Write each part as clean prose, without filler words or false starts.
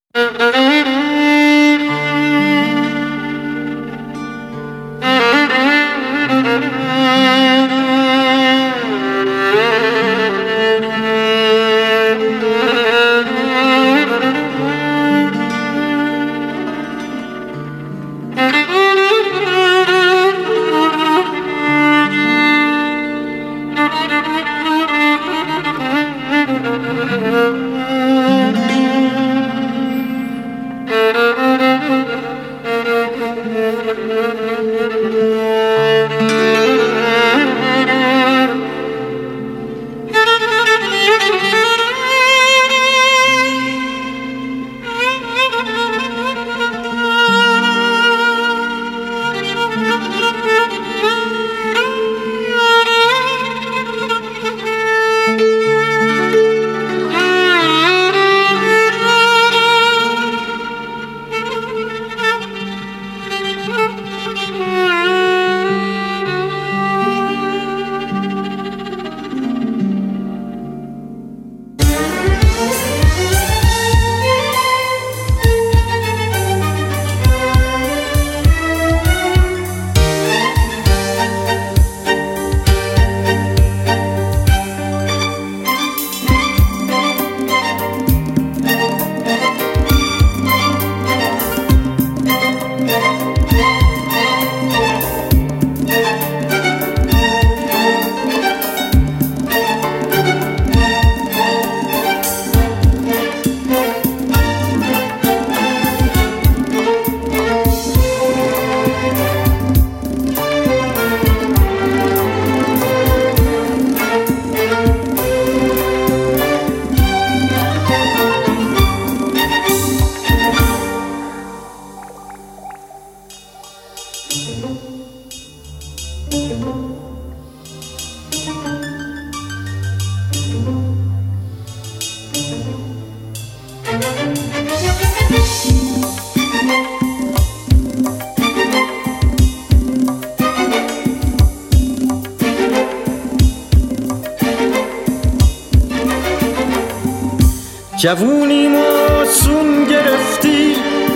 جوونی معصوم گرفتی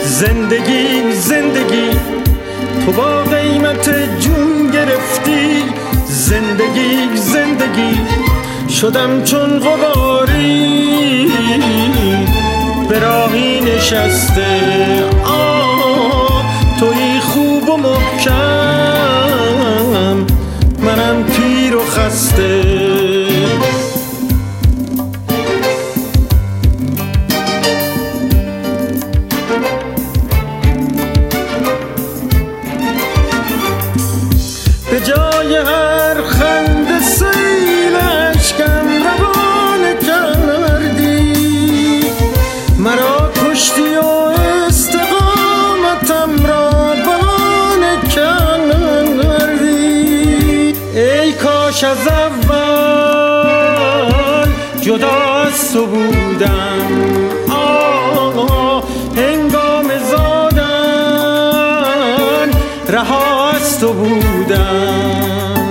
زندگی زندگی، تو با قیمت جون گرفتی زندگی زندگی. شدم چون غباری به راهی نشسته، تویی خوب و محکم، منم پیر و خسته. به جای هر خنده سیل اشکم روانه کردی، مرا کشتی و استقامتم را بهانه کردی. ای کاش از اول جدا از تو بودم، هنگام زادن رها از تو بودم.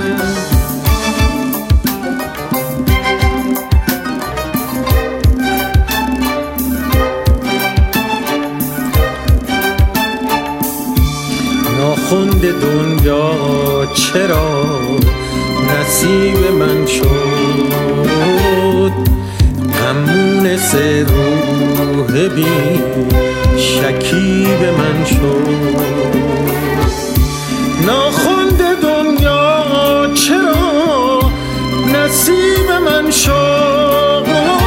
ناخوند دنیا چرا نصیب من شد، غمونس روح بی شکیب من شد. ناخوند دنیا چرا نصیب من شد،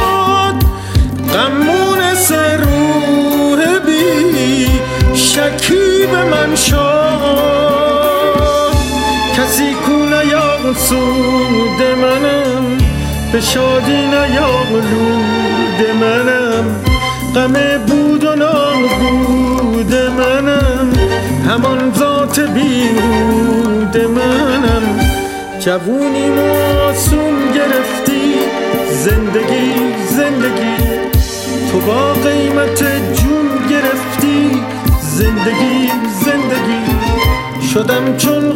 غمونس روح بی شکیب من شد. کسی کو نیاسود منم، به شادی نیالود منم، غم بود و نابود منم، همان ذات بیهود منم. جوونی معصوم گرفتی زندگی زندگی، تو با قیمت جون گرفتی زندگی زندگی. شدم چون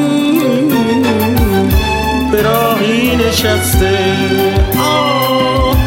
غباری به راهی نشسته،